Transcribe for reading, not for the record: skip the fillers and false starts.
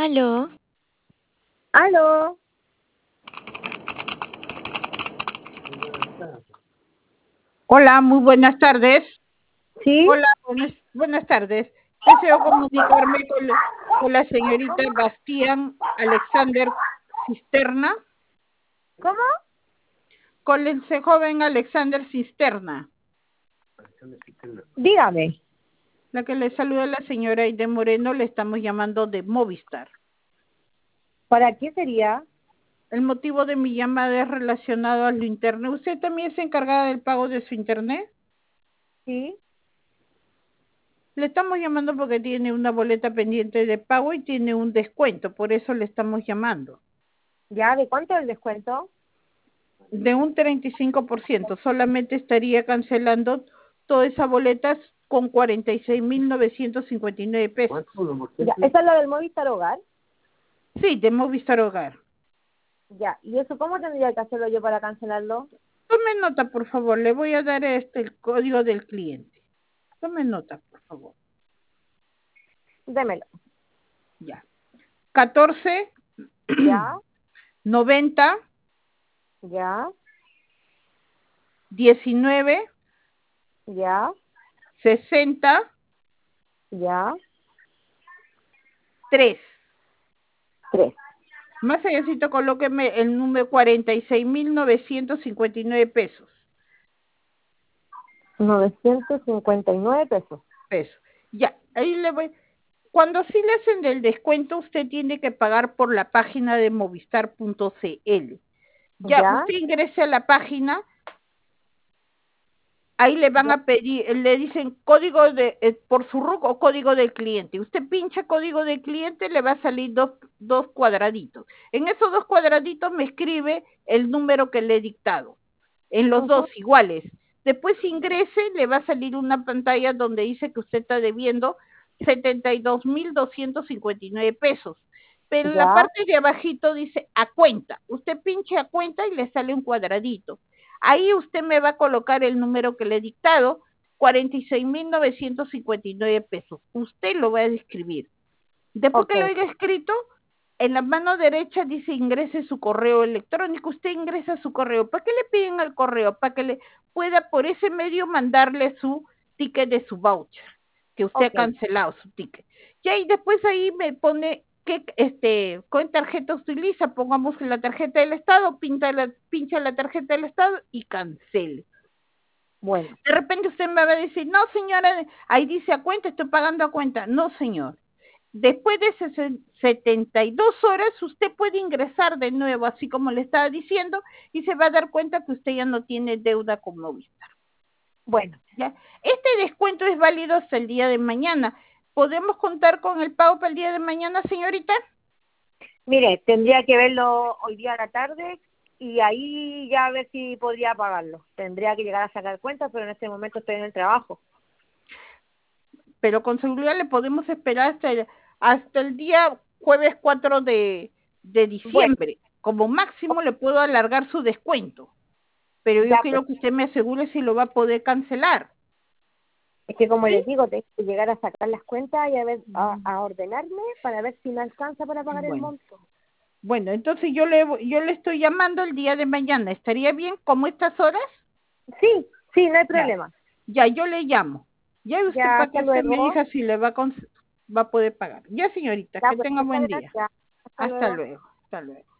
Aló, Aló. Hola, muy buenas tardes. ¿Sí? Hola, buenas tardes. Deseo comunicarme con la señorita Bastián Alexander Cisterna, ¿Cómo? con el joven Alexander Cisterna. Dígame. La que le saluda la señora Aide Moreno, le estamos llamando de Movistar. ¿Para qué sería? El motivo de mi llamada es relacionado a lo internet. ¿Usted también es encargada del pago de su internet? Sí. Le estamos llamando porque tiene una boleta pendiente de pago y tiene un descuento, por eso le estamos llamando. ¿Ya? ¿De cuánto es el descuento? De un 35%, solamente estaría cancelando todas esas boletas con 46.959 pesos. Ya. ¿Esa es la del Movistar Hogar? Sí, de Movistar Hogar. Ya. ¿Y eso cómo tendría que hacerlo yo para cancelarlo? Tome nota, por favor, le voy a dar el código del cliente. Tome nota, por favor. Démelo. Ya. 14 ¿Ya? 90 ¿Ya? 19 ¿Ya? 60 ¿Ya? 3. 3. Más allácito colóqueme el número 46.959 pesos. 959 pesos. Pesos. Ya, ahí le voy. Cuando sí le hacen del descuento, usted tiene que pagar por la página de movistar.cl. Ya, ¿Ya? usted ingrese a la página, ahí le van ¿Ya? a pedir, le dicen código de, por su RUC o código del cliente. Usted pincha código del cliente, le va a salir dos cuadraditos. En esos dos cuadraditos me escribe el número que le he dictado, en los dos iguales. Después ingrese, le va a salir una pantalla donde dice que usted está debiendo 72.259 pesos. Pero en la ¿Ya? parte de abajito dice a cuenta. Usted pinche a cuenta y le sale un cuadradito. Ahí usted me va a colocar el número que le he dictado, 46.959 pesos. Usted lo va a escribir. Después que lo haya escrito, en la mano derecha dice ingrese su correo electrónico. Usted ingresa su correo. ¿Para qué le piden el correo? Para que le pueda por ese medio mandarle su ticket de su voucher, que usted ha cancelado su ticket. Y ahí después ahí me pone ¿qué tarjeta utiliza? Pongamos la tarjeta del Estado, pincha la tarjeta del Estado y cancele. Bueno. De repente usted me va a decir, no señora, ahí dice a cuenta, estoy pagando a cuenta. No señor. Después de 72 horas usted puede ingresar de nuevo, así como le estaba diciendo, y se va a dar cuenta que usted ya no tiene deuda con Movistar. Bueno. ¿Ya? Este descuento es válido hasta el día de mañana. ¿Podemos contar con el pago para el día de mañana, señorita? Mire, tendría que verlo hoy día a la tarde y ahí ya a ver si podría pagarlo. Tendría que llegar a sacar cuentas, pero en este momento estoy en el trabajo. Pero con seguridad le podemos esperar hasta el día jueves 4 de diciembre. Bueno, como máximo le puedo alargar su descuento. Pero yo quiero que usted me asegure si lo va a poder cancelar. Es que como les digo, tengo que llegar a sacar las cuentas y a ordenarme para ver si me alcanza para pagar el monto. Bueno, entonces yo le estoy llamando el día de mañana. ¿Estaría bien como estas horas? Sí, no hay problema. Ya yo le llamo. Ya usted para que usted me diga si le va a poder pagar. Ya, señorita, que tenga buen día. Hasta Hasta luego. Hasta luego.